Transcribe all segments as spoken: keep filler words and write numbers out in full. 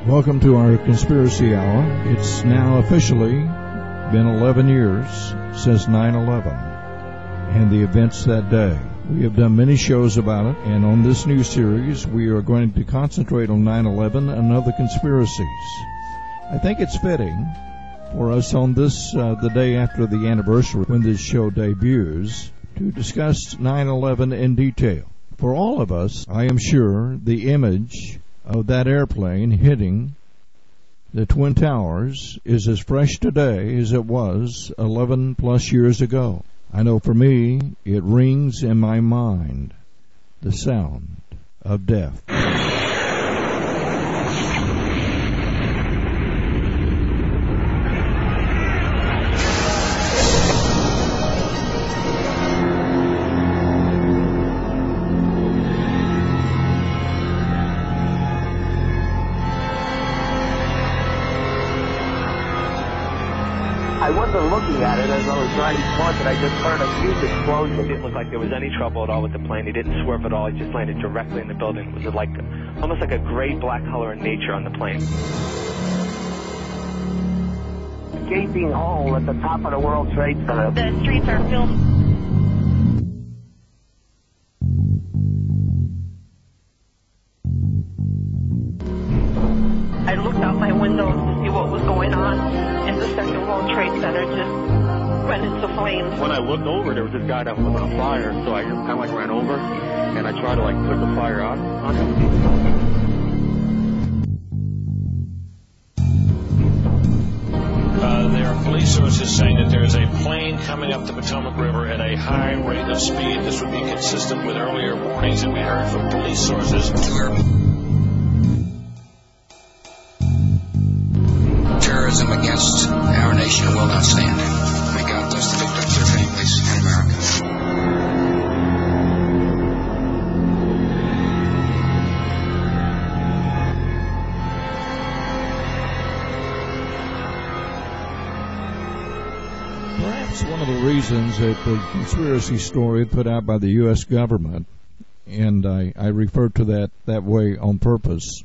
Welcome to our Conspiracy Hour. It's now officially been eleven years since nine eleven and the events that day. We have done many shows about it, and on this new series, we are going to concentrate on nine eleven and other conspiracies. I think it's fitting for us on this, uh, the day after the anniversary when this show debuts, to discuss nine eleven in detail. For all of us, I am sure the image of that airplane hitting the Twin Towers is as fresh today as it was eleven plus years ago. I know for me, it rings in my mind, the sound of death. I wasn't looking at it as I was riding towards it. I just heard a huge explosion. It didn't look like there was any trouble at all with the plane. He didn't swerve at all. He just landed directly in the building. It was like almost like a gray-black color in nature on the plane. Gaping hole at the top of the World Trade Center. The streets are filled. I looked out my window to see what was going on, and the second World Trade Center just went into flames. When I looked over, there was this guy that was on fire, so I just kind of like ran over, and I tried to like put the fire out on him. Uh, there are police sources saying that there is a plane coming up the Potomac River at a high rate of speed. This would be consistent with earlier warnings that we heard from police sources. Terrorism against our nation will not stand. May God bless the victims, their families, and America. Perhaps one of the reasons that the conspiracy story put out by the U S government, and I, I refer to that that way on purpose,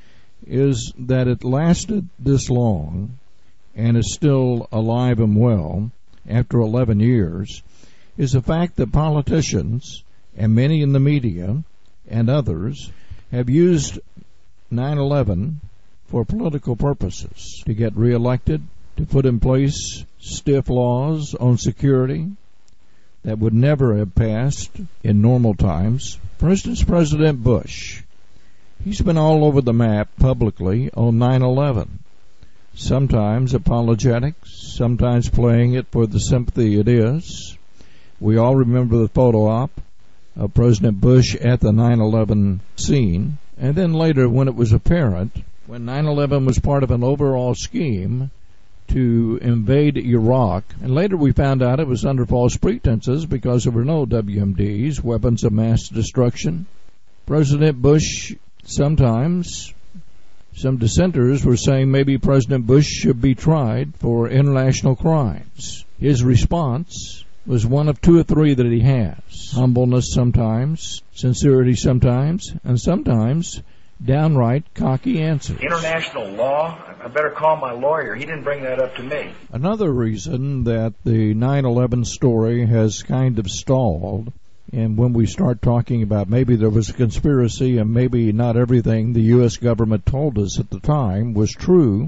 is that it lasted this long and is still alive and well after eleven years, is the fact that politicians and many in the media and others have used nine eleven for political purposes, to get reelected, to put in place stiff laws on security that would never have passed in normal times. For instance, President Bush, he's been all over the map publicly on nine eleven, sometimes apologetic, sometimes playing it for the sympathy it is. We all remember the photo op of President Bush at the nine eleven scene, and then later when it was apparent, when nine eleven was part of an overall scheme to invade Iraq, and later we found out it was under false pretenses because there were no W M Ds, weapons of mass destruction. President Bush, sometimes some dissenters were saying maybe President Bush should be tried for international crimes. His response was one of two or three that he has: humbleness sometimes, sincerity sometimes, and sometimes downright cocky answers. International law? I better call my lawyer. He didn't bring that up to me. Another reason that the nine eleven story has kind of stalled, and when we start talking about maybe there was a conspiracy and maybe not everything the U S government told us at the time was true,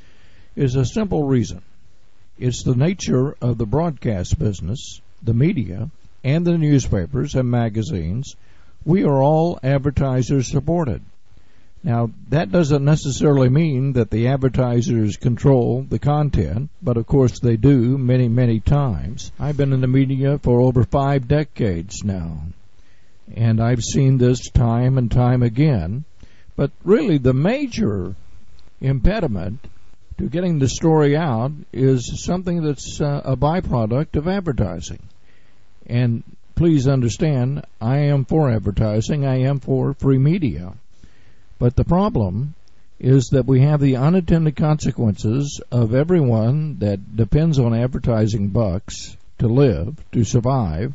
is a simple reason. It's the nature of the broadcast business, the media, and the newspapers and magazines. We are all advertiser supported. Now, that doesn't necessarily mean that the advertisers control the content, but of course they do many, many times. I've been in the media for over five decades now, and I've seen this time and time again. But really, the major impediment to getting the story out is something that's uh, a byproduct of advertising. And please understand, I am for advertising. I am for free media. But the problem is that we have the unintended consequences of everyone that depends on advertising bucks to live, to survive,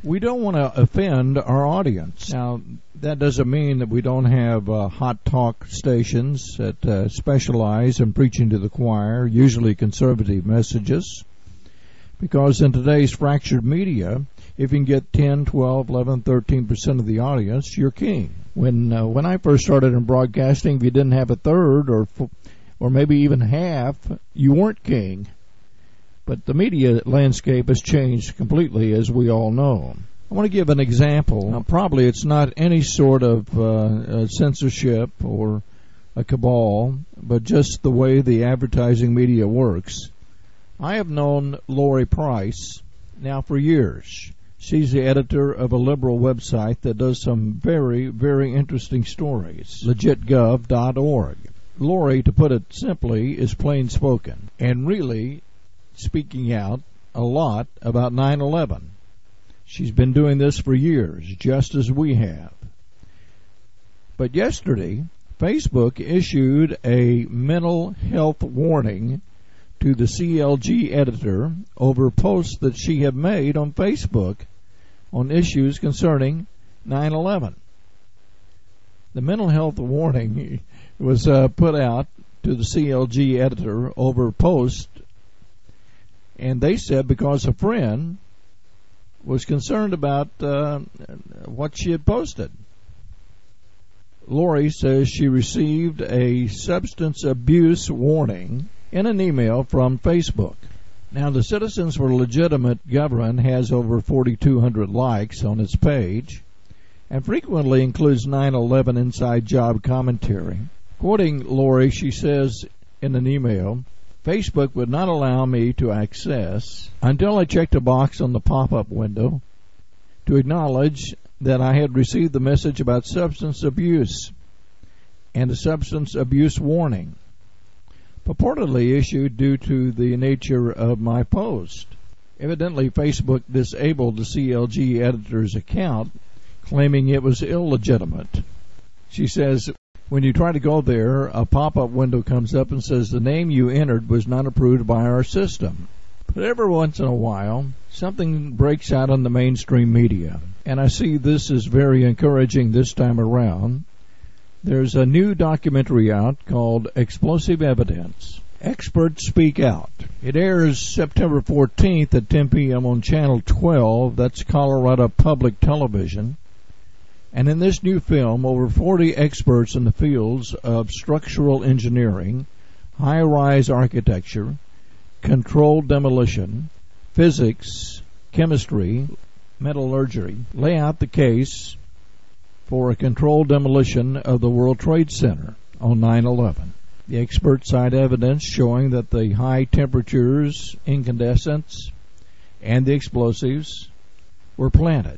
We don't want to offend our audience. Now, that doesn't mean that we don't have uh, hot talk stations that uh, specialize in preaching to the choir, usually conservative messages, because in today's fractured media, if you can get ten, twelve, eleven, thirteen percent of the audience, you're king. When uh, when I first started in broadcasting, if you didn't have a third or or maybe even half, you weren't king. But the media landscape has changed completely, as we all know. I want to give an example. Now, probably it's not any sort of uh, uh, censorship or a cabal, but just the way the advertising media works. I have known Lori Price now for years. She's the editor of a liberal website that does some very, very interesting stories, legit gov dot org. Lori, to put it simply, is plain spoken and really speaking out a lot about nine eleven. She's been doing this for years, just as we have. But yesterday, Facebook issued a mental health warning to the C L G editor over posts that she had made on Facebook on issues concerning nine eleven. The mental health warning was uh, put out to the C L G editor over posts, and they said because a friend was concerned about uh, what she had posted. Lori says she received a substance abuse warning in an email from Facebook. Now, the Citizens for Legitimate Government has over forty-two hundred likes on its page and frequently includes nine eleven inside job commentary. Quoting Lori, she says in an email, Facebook would not allow me to access until I checked a box on the pop-up window to acknowledge that I had received the message about substance abuse and a substance abuse warning, purportedly issued due to the nature of my post. Evidently, Facebook disabled the C L G editor's account, claiming it was illegitimate. She says, when you try to go there, a pop-up window comes up and says the name you entered was not approved by our system. But every once in a while, something breaks out on the mainstream media, and I see this is very encouraging this time around. There's a new documentary out called Explosive Evidence. Experts Speak Out. It airs September fourteenth at ten p.m. on Channel twelve. That's Colorado Public Television. And in this new film, over forty experts in the fields of structural engineering, high-rise architecture, controlled demolition, physics, chemistry, metallurgy, lay out the case for a controlled demolition of the World Trade Center on nine eleven. The experts cite evidence showing that the high temperatures, incandescents, and the explosives were planted.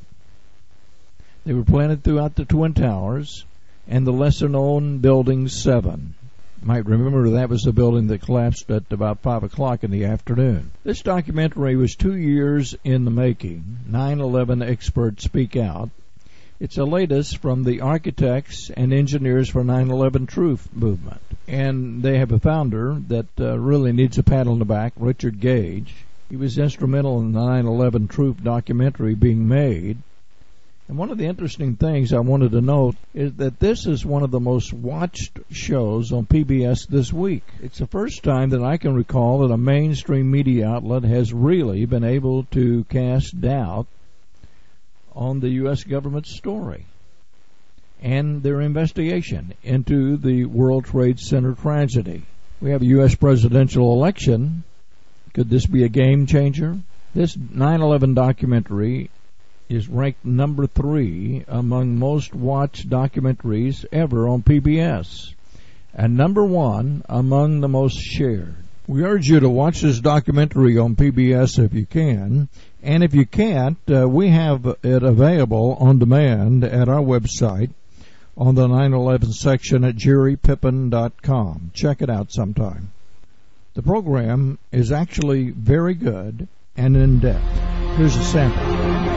They were planted throughout the Twin Towers and the lesser-known Building seven. You might remember that was the building that collapsed at about five o'clock in the afternoon. This documentary was two years in the making. nine eleven Experts Speak Out. It's the latest from the architects and engineers for nine eleven Truth movement. And they have a founder that uh, really needs a pat on the back, Richard Gage. He was instrumental in the nine eleven Truth documentary being made. And one of the interesting things I wanted to note is that this is one of the most watched shows on P B S this week. It's the first time that I can recall that a mainstream media outlet has really been able to cast doubt on the U S government's story and their investigation into the World Trade Center tragedy. We have a U S presidential election. Could this be a game changer? This nine eleven documentary is ranked number three among most watched documentaries ever on P B S, and number one among the most shared. We urge you to watch this documentary on P B S if you can, and if you can't, uh, we have it available on demand at our website on the nine eleven section at jerry pippin dot com. Check it out sometime. The program is actually very good and in-depth. Here's a sample.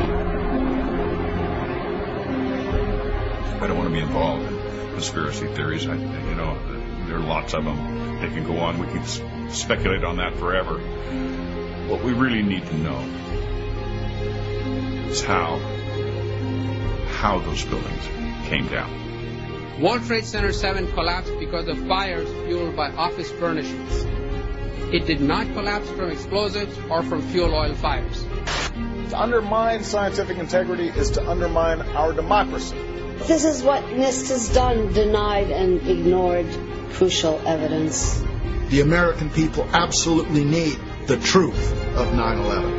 I don't want to be involved in conspiracy theories. I, you know, there are lots of them. They can go on. We can speculate on that forever. What we really need to know is how, how those buildings came down. World Trade Center seven collapsed because of fires fueled by office furnishings. It did not collapse from explosives or from fuel oil fires. To undermine scientific integrity is to undermine our democracy. This is what NIST has done, denied and ignored crucial evidence. The American people absolutely need the truth of nine eleven.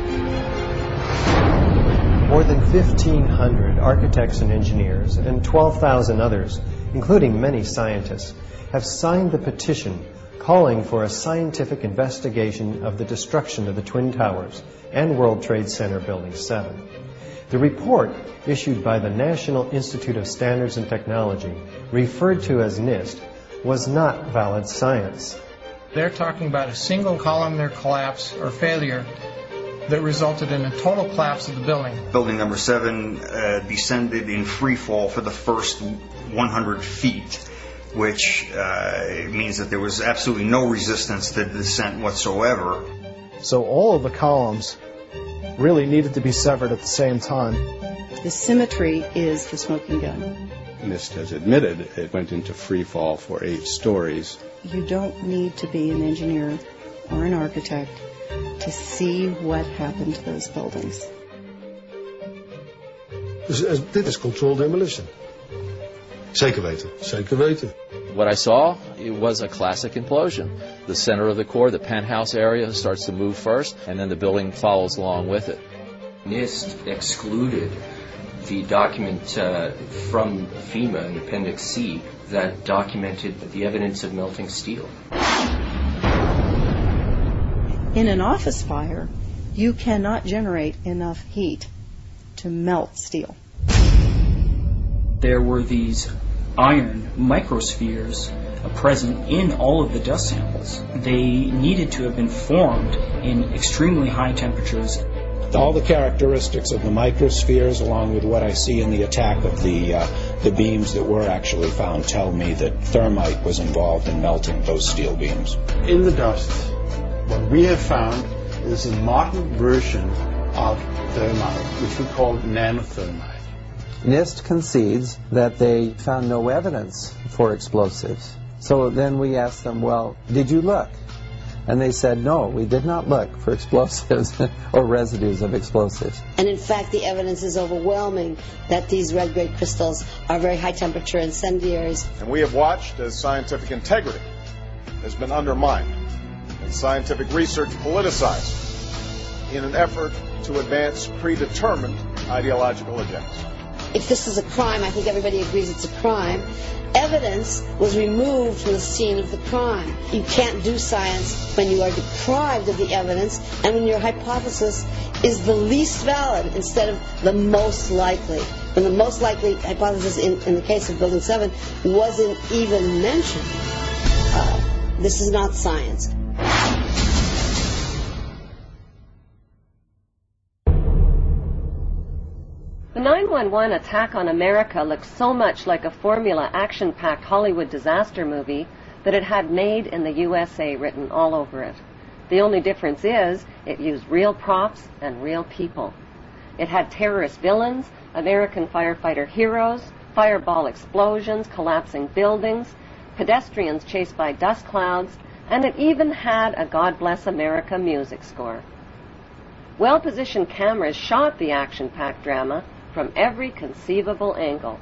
More than fifteen hundred architects and engineers and twelve thousand others, including many scientists, have signed the petition calling for a scientific investigation of the destruction of the Twin Towers and World Trade Center Building seven. The report, issued by the National Institute of Standards and Technology, referred to as NIST, was not valid science. They're talking about a single columnar collapse or failure that resulted in a total collapse of the building. Building number seven uh, descended in free fall for the first one hundred feet, which uh, means that there was absolutely no resistance to the descent whatsoever. So all of the columns really needed to be severed at the same time. The symmetry is the smoking gun. NIST has admitted it went into free fall for eight stories. You don't need to be an engineer or an architect to see what happened to those buildings. Dus dit is controlled demolition. Zeker weten. Zeker weten. What I saw, it was a classic implosion. The center of the core, the penthouse area, starts to move first, and then the building follows along with it. NIST excluded the document uh, from FEMA in Appendix C that documented the evidence of melting steel. In an office fire, you cannot generate enough heat to melt steel. There were these iron microspheres present in all of the dust samples. They needed to have been formed in extremely high temperatures. All the characteristics of the microspheres, along with what I see in the attack of the uh, the beams that were actually found, tell me that thermite was involved in melting those steel beams. In the dust, what we have found is a modern version of thermite, which we call nanothermite. NIST concedes that they found no evidence for explosives. So then we asked them, well, did you look? And they said, no, we did not look for explosives or residues of explosives. And in fact, the evidence is overwhelming that these red-grade crystals are very high-temperature incendiaries. And we have watched as scientific integrity has been undermined and scientific research politicized in an effort to advance predetermined ideological agendas. If this is a crime, I think everybody agrees it's a crime. Evidence was removed from the scene of the crime. You can't do science when you are deprived of the evidence and when your hypothesis is the least valid instead of the most likely. When the most likely hypothesis in, in the case of Building seven wasn't even mentioned. Uh, this is not science. The nine one one Attack on America looked so much like a formula action-packed Hollywood disaster movie that it had "Made in the U S A" written all over it. The only difference is it used real props and real people. It had terrorist villains, American firefighter heroes, fireball explosions, collapsing buildings, pedestrians chased by dust clouds, and it even had a God Bless America music score. Well-positioned cameras shot the action-packed drama from every conceivable angle.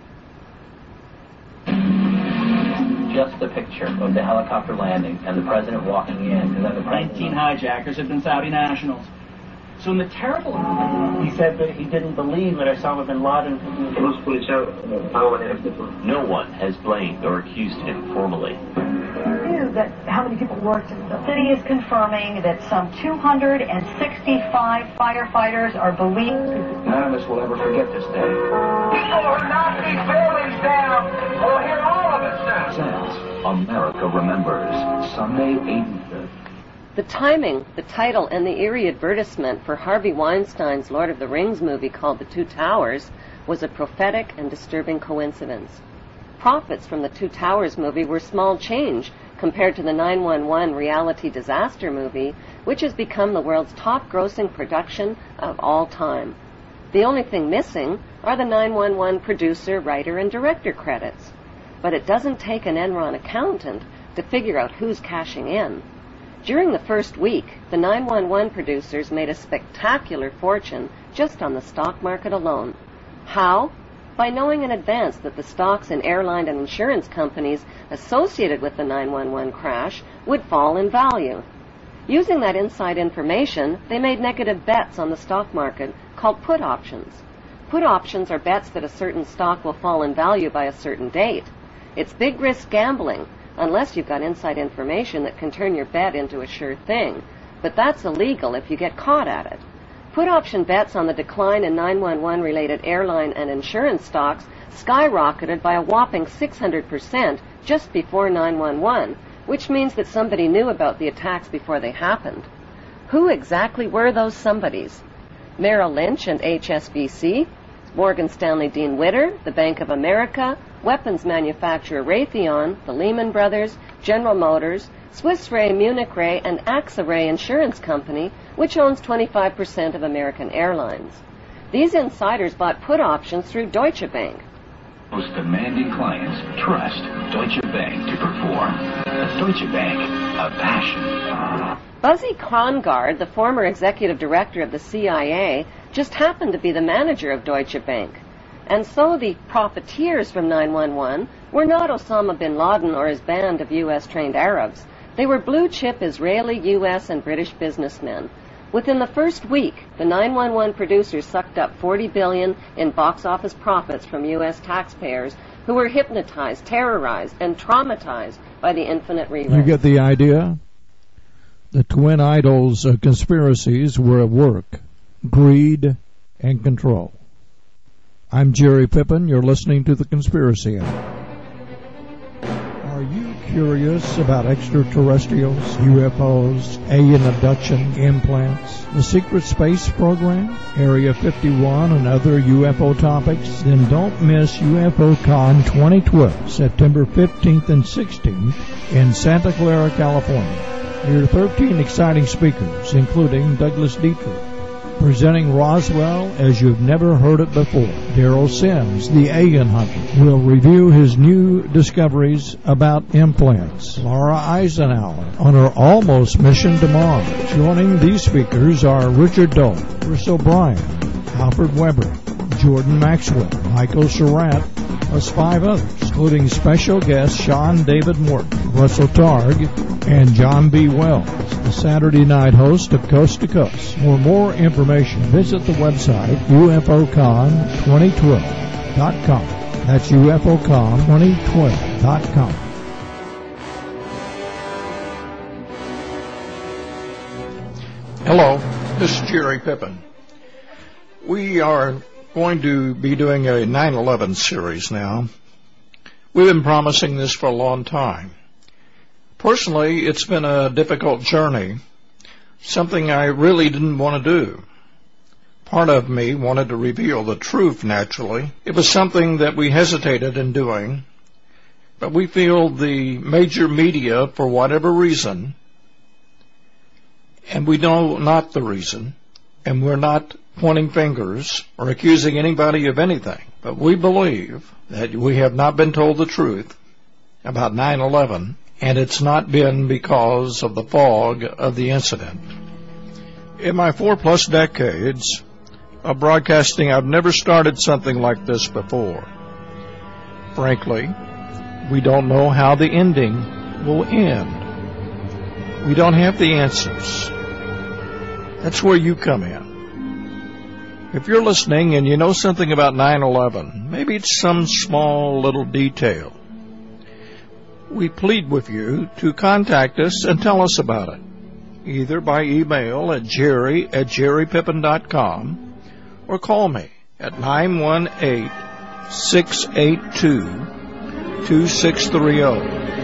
Just a picture of the helicopter landing and the president walking in. And then the nineteen hijackers had been Saudi nationals. So in the terrible... He said that he didn't believe that Osama bin Laden... No one has blamed or accused him formally. That how many people worked in the building. The city is confirming that some two hundred sixty-five firefighters are believed. None of us will ever forget this day. People who knock these buildings down will hear all of it now. America Remembers, Sunday, eighty-fifth. The timing, the title, and the eerie advertisement for Harvey Weinstein's Lord of the Rings movie called The Two Towers was a prophetic and disturbing coincidence. Profits from the Two Towers movie were small change compared to the nine one one reality disaster movie, which has become the world's top-grossing production of all time. The only thing missing are the nine one one producer, writer, and director credits. But it doesn't take an Enron accountant to figure out who's cashing in. During the first week, the nine one one producers made a spectacular fortune just on the stock market alone. How? By knowing in advance that the stocks in airline and insurance companies associated with the nine one one crash would fall in value. Using that inside information, they made negative bets on the stock market called put options. Put options are bets that a certain stock will fall in value by a certain date. It's big risk gambling, unless you've got inside information that can turn your bet into a sure thing. But that's illegal if you get caught at it. Put option bets on the decline in nine one one related airline and insurance stocks skyrocketed by a whopping six hundred percent just before nine one one, which means that somebody knew about the attacks before they happened. Who exactly were those somebodies? Merrill Lynch and H S B C, Morgan Stanley Dean Witter, the Bank of America, weapons manufacturer Raytheon, the Lehman Brothers, General Motors, Swiss Re, Munich Re, and AXA Re Insurance Company, which owns twenty-five percent of American Airlines. These insiders bought put options through Deutsche Bank. Most demanding clients trust Deutsche Bank to perform. A Deutsche Bank, a passion. Buzzy Krongard, the former executive director of the C I A, just happened to be the manager of Deutsche Bank. And so the profiteers from nine one one were not Osama bin Laden or his band of U S-trained Arabs. They were blue-chip Israeli, U S, and British businessmen. Within the first week, the nine one one producers sucked up forty billion dollars in box office profits from U S taxpayers who were hypnotized, terrorized, and traumatized by the infinite reruns. You get the idea? The twin idols of conspiracies were at work: greed and control. I'm Jerry Pippin. You're listening to The Conspiracy Hour. Are you curious about extraterrestrials, U F Os, alien abduction, implants, the secret space program, Area fifty-one, and other U F O topics? Then don't miss U F O Con twenty twelve, September fifteenth and sixteenth in Santa Clara, California. Here are thirteen exciting speakers, including Douglas Dietrich, presenting Roswell as you've never heard it before. Daryl Sims, the alien hunter, will review his new discoveries about implants. Laura Eisenhower on her almost mission to Mars. Joining these speakers are Richard Dole, Chris O'Brien, Alfred Weber, Jordan Maxwell, Michael Surratt, plus five others, including special guests Sean David Morton, Russell Targ, and John B. Wells, the Saturday night host of Coast to Coast. For more information, visit the website U F O Con twenty twelve dot com. That's U F O Con twenty twelve dot com. Hello, this is Jerry Pippin. We are going to be doing a nine eleven series now. We've been promising this for a long time. Personally, it's been a difficult journey, something I really didn't want to do. Part of me wanted to reveal the truth, naturally. It was something that we hesitated in doing, but we feel the major media, for whatever reason, and we know not the reason, and we're not pointing fingers or accusing anybody of anything, but we believe that we have not been told the truth about nine eleven, and it's not been because of the fog of the incident. In my four-plus decades of broadcasting, I've never started something like this before. Frankly, we don't know how the ending will end. We don't have the answers. That's where you come in. If you're listening and you know something about nine eleven, maybe it's some small little detail, we plead with you to contact us and tell us about it, either by email at jerry at jerry pippin dot com or call me at nine one eight, six eight two, two six three zero.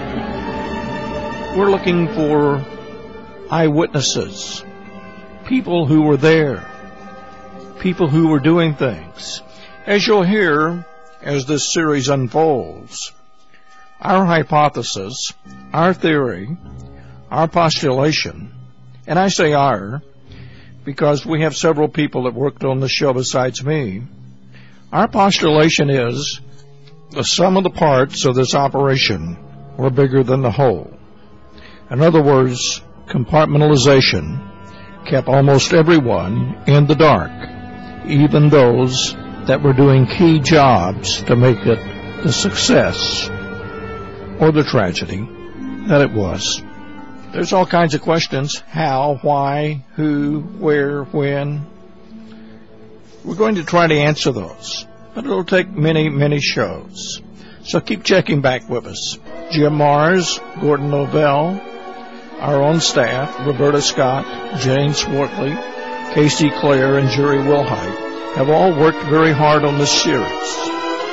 We're looking for eyewitnesses, people who were there, people who were doing things. As you'll hear as this series unfolds, our hypothesis, our theory, our postulation, and I say our because we have several people that worked on the show besides me, our postulation is the sum of the parts of this operation were bigger than the whole. In other words, compartmentalization kept almost everyone in the dark, even those that were doing key jobs to make it the success or the tragedy that it was. There's all kinds of questions: how, why, who, where, when. We're going to try to answer those, but it'll take many, many shows. So keep checking back with us. Jim Mars, Gordon Novell, our own staff, Roberta Scott, Jane Swartley, Casey Clare, and Jerry Wilhite, have all worked very hard on this series.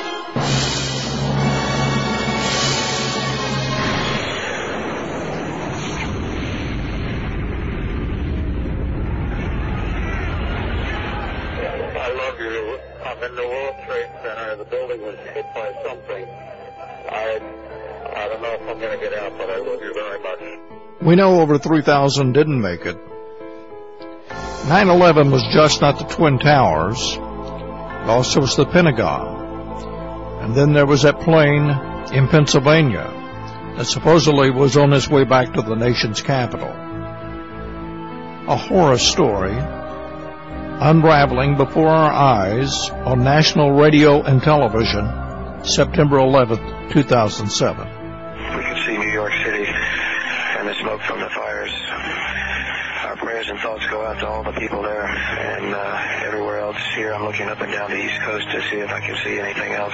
In the World Trade Center, the building was hit by something. I, I don't know if I'm going to get out, but I love you very much. We know over three thousand didn't make it. nine eleven was just not the Twin Towers. It also was the Pentagon. And then there was that plane in Pennsylvania that supposedly was on its way back to the nation's capital. A horror story unraveling before our eyes on national radio and television, September eleventh, two thousand seven. We can see New York City and the smoke from the fires. Our prayers and thoughts go out to all the people there and uh, everywhere else. Here I'm looking up and down the East Coast to see if I can see anything else.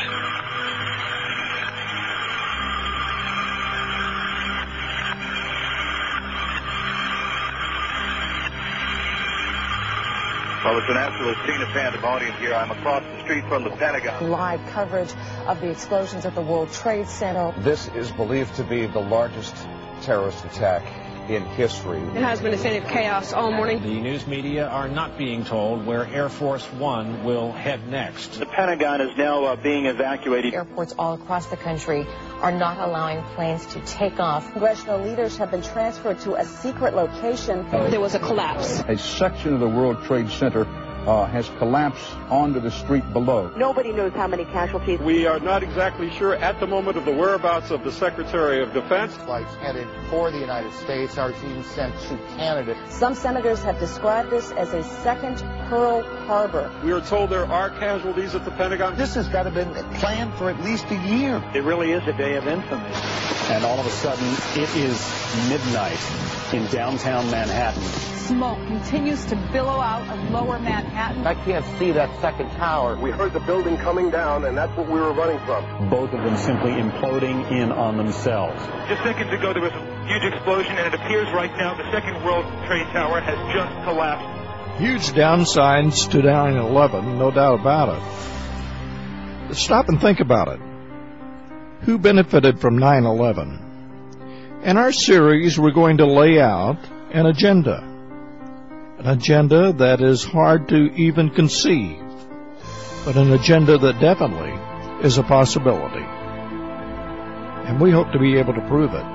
Well, it's an absolute scene of pandemonium here. I'm across the street from the Pentagon. Live coverage of the explosions at the World Trade Center. This is believed to be the largest terrorist attack in history. It has been a scene of chaos all morning. The news media are not being told where Air Force One will head next. The Pentagon is now uh, being evacuated. Airports all across the country are not allowing planes to take off. Congressional leaders have been transferred to a secret location. There was a collapse. A section of the World Trade Center Uh, has collapsed onto the street below. Nobody knows how many casualties. We are not exactly sure at the moment of the whereabouts of the Secretary of Defense. Flights headed for the United States are being sent to Canada. Some senators have described this as a second Pearl Harbor. We are told there are casualties at the Pentagon. This has got to have been planned for at least a year. It really is a day of infamy. And all of a sudden, it is midnight in downtown Manhattan. Smoke continues to billow out of lower Manhattan. I can't see that second tower. We heard the building coming down, and that's what we were running from. Both of them simply imploding in on themselves. Just seconds ago, there was a huge explosion, and it appears right now the second World Trade Tower has just collapsed. Huge downsides to nine eleven, no doubt about it. But stop and think about it. Who benefited from nine eleven? In our series, we're going to lay out an agenda. An agenda that is hard to even conceive, but an agenda that definitely is a possibility. And we hope to be able to prove it.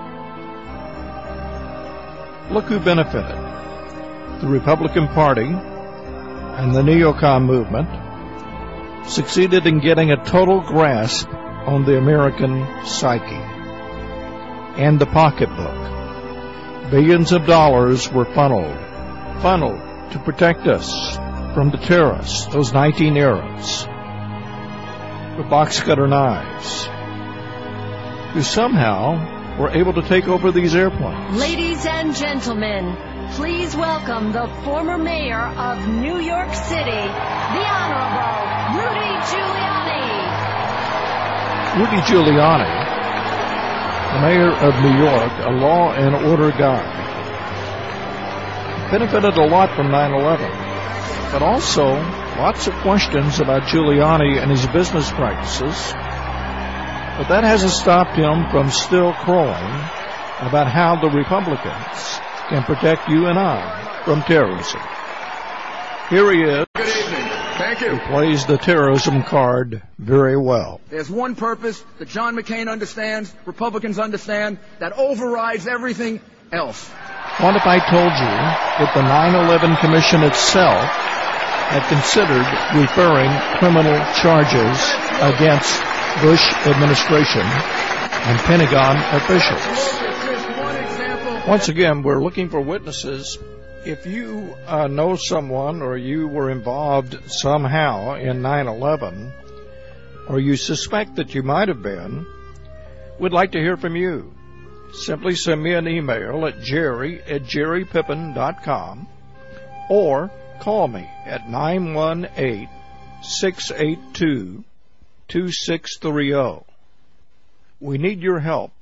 Look who benefited. The Republican Party and the neocon movement succeeded in getting a total grasp on the American psyche and the pocketbook. Billions of dollars were funneled funneled to protect us from the terrorists, those nineteen Arabs with box cutter knives, who somehow were able to take over these airplanes. Ladies and gentlemen, please welcome the former mayor of New York City, the Honorable Rudy Giuliani. Rudy Giuliani, the mayor of New York, a law and order guy, benefited a lot from nine eleven, but also lots of questions about Giuliani and his business practices. But that hasn't stopped him from still crowing about how the Republicans can protect you and I from terrorism. Here he is. Good evening. Thank you. He plays the terrorism card very well. There's one purpose that John McCain understands, Republicans understand, that overrides everything else. What if I told you that the nine eleven Commission itself had considered referring criminal charges against Bush administration and Pentagon officials? Once again, we're looking for witnesses. If you uh, know someone or you were involved somehow in nine eleven, or you suspect that you might have been, we'd like to hear from you. Simply send me an email at jerry at jerry pippin dot com or call me at nine one eight, six eight two, two six three zero. We need your help.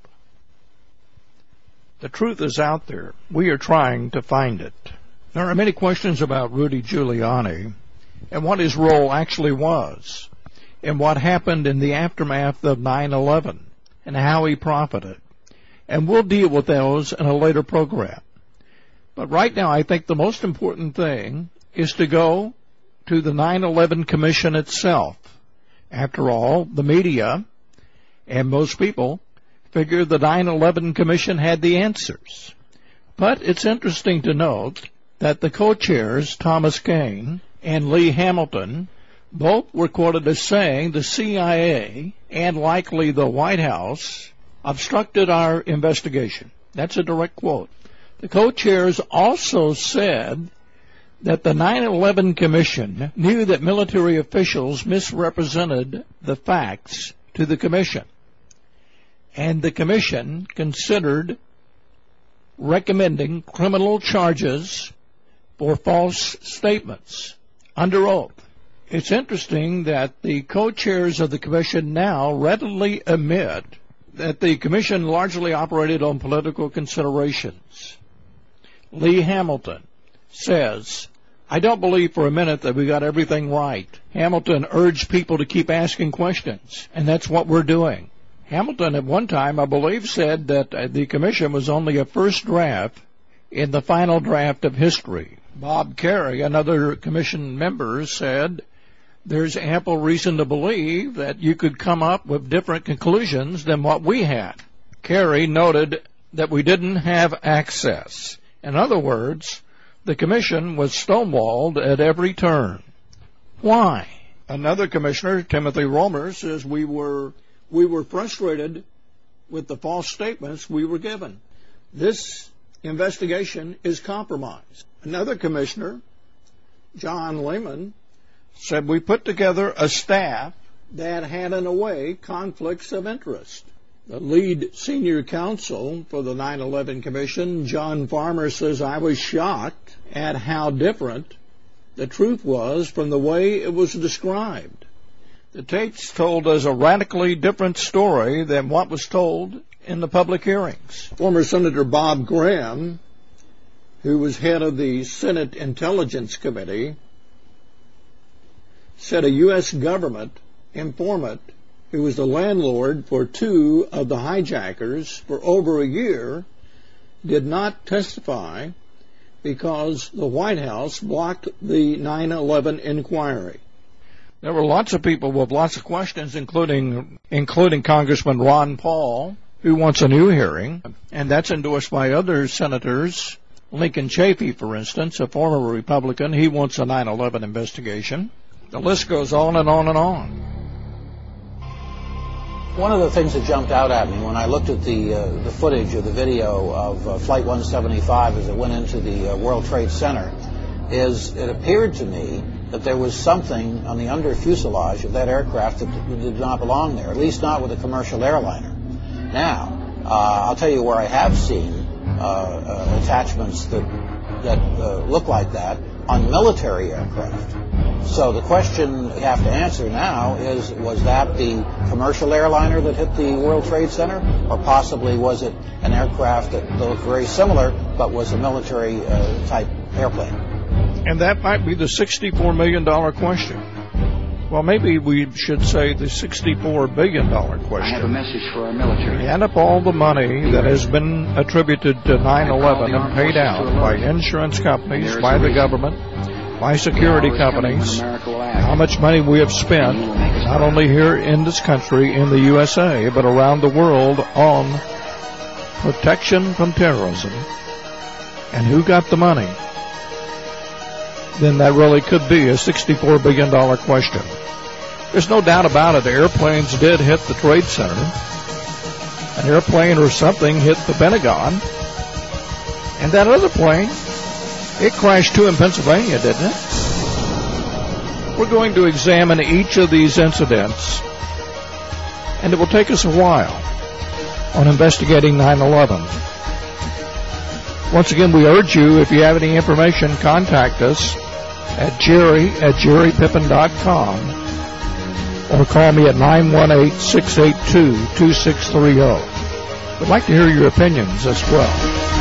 The truth is out there. We are trying to find it. There are many questions about Rudy Giuliani and what his role actually was and what happened in the aftermath of nine eleven and how he profited. And we'll deal with those in a later program. But right now, I think the most important thing is to go to the nine eleven Commission itself. After all, the media and most people figure the nine eleven Commission had the answers. But it's interesting to note that the co-chairs, Thomas Kean and Lee Hamilton, both were quoted as saying the C I A and likely the White House obstructed our investigation. That's a direct quote. The co-chairs also said that the nine eleven Commission knew that military officials misrepresented the facts to the Commission, and the Commission considered recommending criminal charges for false statements under oath. It's interesting that the co-chairs of the Commission now readily admit that the Commission largely operated on political considerations. Lee Hamilton says, I don't believe for a minute that we got everything right. Hamilton urged people to keep asking questions, and that's what we're doing. Hamilton at one time, I believe, said that uh, the Commission was only a first draft in the final draft of history. Bob Kerrey, another Commission member, said there's ample reason to believe that you could come up with different conclusions than what we had. Kerry noted that we didn't have access. In other words, the Commission was stonewalled at every turn. Why? Another commissioner, Timothy Romer, says we were we were frustrated with the false statements we were given. This investigation is compromised. Another commissioner, John Lehman, said we put together a staff that had, in a way, conflicts of interest. The lead senior counsel for the nine eleven Commission, John Farmer, says, I was shocked at how different the truth was from the way it was described. The tapes told us a radically different story than what was told in the public hearings. Former Senator Bob Graham, who was head of the Senate Intelligence Committee, said a U S government informant who was the landlord for two of the hijackers for over a year did not testify because the White House blocked the nine eleven inquiry. There were lots of people with lots of questions, including including Congressman Ron Paul, who wants a new hearing, and that's endorsed by other senators. Lincoln Chafee, for instance, a former Republican, he wants a nine eleven investigation. The list goes on and on and on. One of the things that jumped out at me when I looked at the uh, the footage of the video of uh, Flight one seventy-five as it went into the uh, World Trade Center is it appeared to me that there was something on the under fuselage of that aircraft that did not belong there, at least not with a commercial airliner. Now, uh, I'll tell you where I have seen uh, uh, attachments that, that uh, look like that on military aircraft. So the question you have to answer now is, was that the commercial airliner that hit the World Trade Center, or possibly was it an aircraft that looked very similar but was a military uh, type airplane? And that might be the sixty-four million dollars question. Well, maybe we should say the sixty-four billion dollars question. I have a message for our military. Add up all the money that has been attributed to nine eleven and paid out by insurance companies, by the government, by security companies, how much money we have spent, not only here in this country, in the U S A, but around the world on protection from terrorism. and who got the money, then that really could be a sixty-four billion dollars question. There's no doubt about it. The airplanes did hit the Trade Center. An airplane or something hit the Pentagon. And that other plane, it crashed too in Pennsylvania, didn't it? We're going to examine each of these incidents, and it will take us a while on investigating nine eleven. Once again, we urge you, if you have any information, contact us at jerry at jerry pippin dot com or call me at nine one eight, six eight two, two six three zero. We'd like to hear your opinions as well.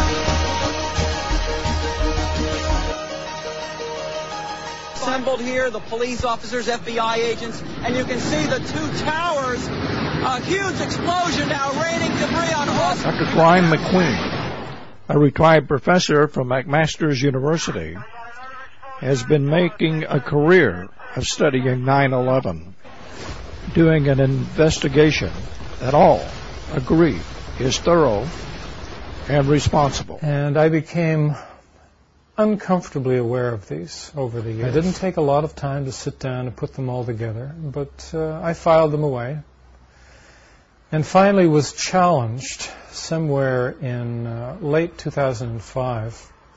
Assembled here, the police officers, F B I agents, and you can see the two towers. A huge explosion now, raining debris on us. Doctor Brian McQueen, a retired professor from McMaster's University, has been making a career of studying nine eleven, doing an investigation that all agree is thorough and responsible. And I became uncomfortably aware of these over the years. I didn't take a lot of time to sit down and put them all together, but uh, I filed them away. And finally was challenged somewhere in uh, late two thousand five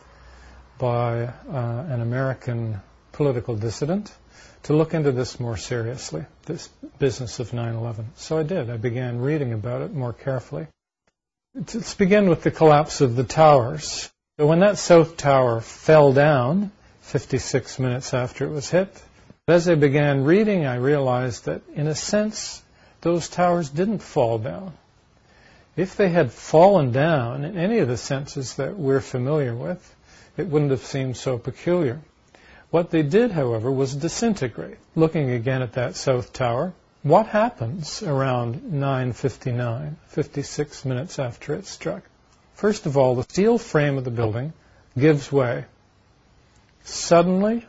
by uh, an American political dissident to look into this more seriously, this business of nine eleven. So I did. I began reading about it more carefully. Let's begin with the collapse of the towers. So when that South Tower fell down, fifty-six minutes after it was hit, as I began reading, I realized that, in a sense, those towers didn't fall down. If they had fallen down in any of the senses that we're familiar with, it wouldn't have seemed so peculiar. What they did, however, was disintegrate. Looking again at that South Tower, what happens around nine fifty-nine, fifty-six minutes after it struck? First of all, the steel frame of the building gives way. Suddenly,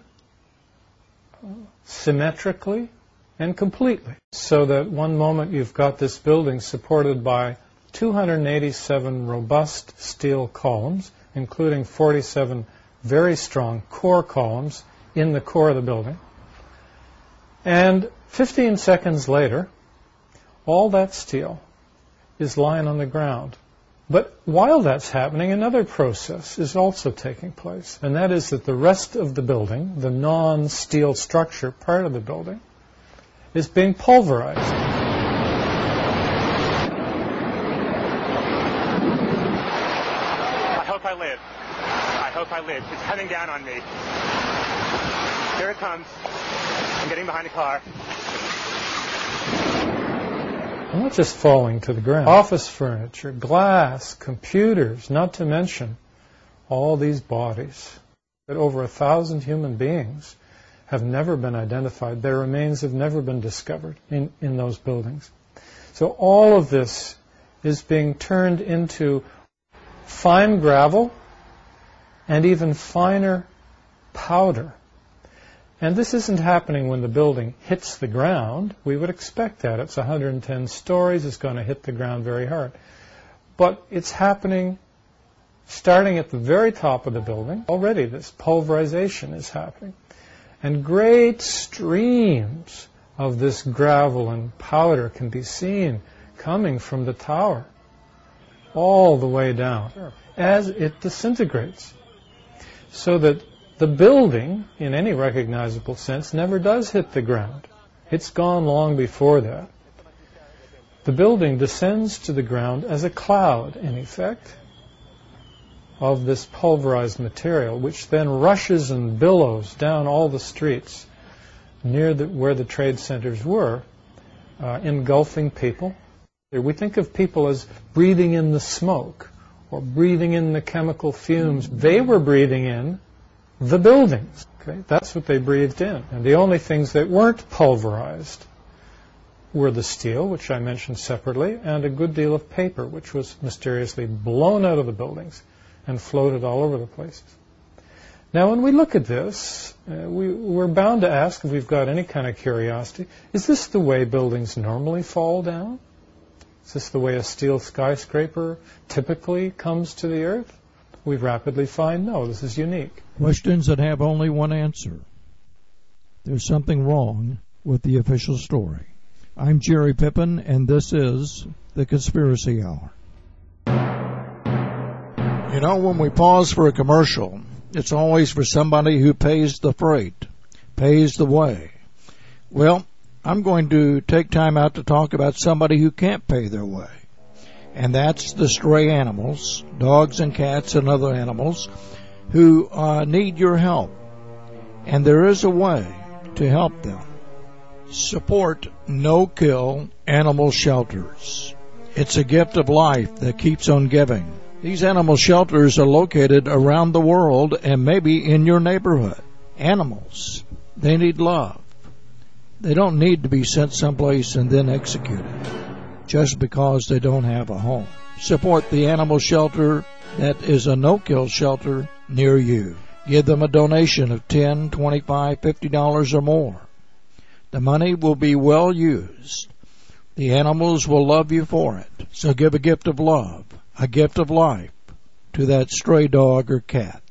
symmetrically, and completely. So that one moment you've got this building supported by two hundred eighty-seven robust steel columns, including forty-seven very strong core columns in the core of the building. And fifteen seconds later, all that steel is lying on the ground. But while that's happening, another process is also taking place, and that is that the rest of the building, the non-steel structure part of the building, is being pulverized. I hope I live. I hope I live. It's coming down on me. Here it comes. I'm getting behind the car. And not just falling to the ground. Office furniture, glass, computers, not to mention all these bodies. That over a thousand human beings have never been identified. Their remains have never been discovered in, in those buildings. So all of this is being turned into fine gravel and even finer powder. And this isn't happening when the building hits the ground. We would expect that. It's one hundred ten stories. It's going to hit the ground very hard. But it's happening starting at the very top of the building. Already this pulverization is happening. And great streams of this gravel and powder can be seen coming from the tower all the way down as it disintegrates. So that the building, in any recognizable sense, never does hit the ground. It's gone long before that. The building descends to the ground as a cloud, in effect, of this pulverized material, which then rushes and billows down all the streets near the, where the trade centers were, uh, engulfing people. We think of people as breathing in the smoke or breathing in the chemical fumes. They were breathing in the buildings. Okay? That's what they breathed in. And the only things that weren't pulverized were the steel, which I mentioned separately, and a good deal of paper, which was mysteriously blown out of the buildings and floated all over the places. Now, when we look at this, uh, we, we're bound to ask, if we've got any kind of curiosity, is this the way buildings normally fall down? Is this the way a steel skyscraper typically comes to the earth? we rapidly find, no, this is unique. Questions that have only one answer. There's something wrong with the official story. I'm Jerry Pippin, and this is The Conspiracy Hour. You know, when we pause for a commercial, it's always for somebody who pays the freight, pays the way. Well, I'm going to take time out to talk about somebody who can't pay their way. And that's the stray animals, dogs and cats and other animals, who uh, need your help. And there is a way to help them. Support no-kill animal shelters. It's a gift of life that keeps on giving. These animal shelters are located around the world and maybe in your neighborhood. Animals, they need love. They don't need to be sent someplace and then executed just because they don't have a home. Support the animal shelter that is a no-kill shelter near you. Give them a donation of ten dollars, twenty-five dollars, fifty dollars or more. The money will be well used. The animals will love you for it. So give a gift of love, a gift of life to that stray dog or cat.